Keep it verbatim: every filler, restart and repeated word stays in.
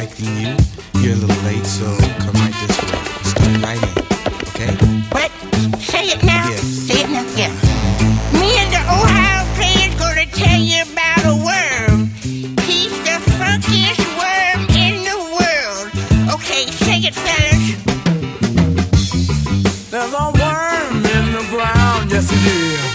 expecting you. You're a little late, so come right this way. Start right in, okay? What? Say it now. Yeah. Say it now. Yeah. Me and the Ohio player's gonna tell you about a worm. He's the funkiest worm in the world. Okay, say it, fellas. There's a worm in the ground, yes it is.